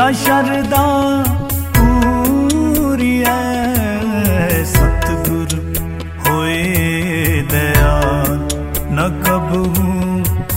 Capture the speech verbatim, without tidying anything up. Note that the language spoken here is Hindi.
शरदा पूरी है सतगुर होए दयाल न कबहू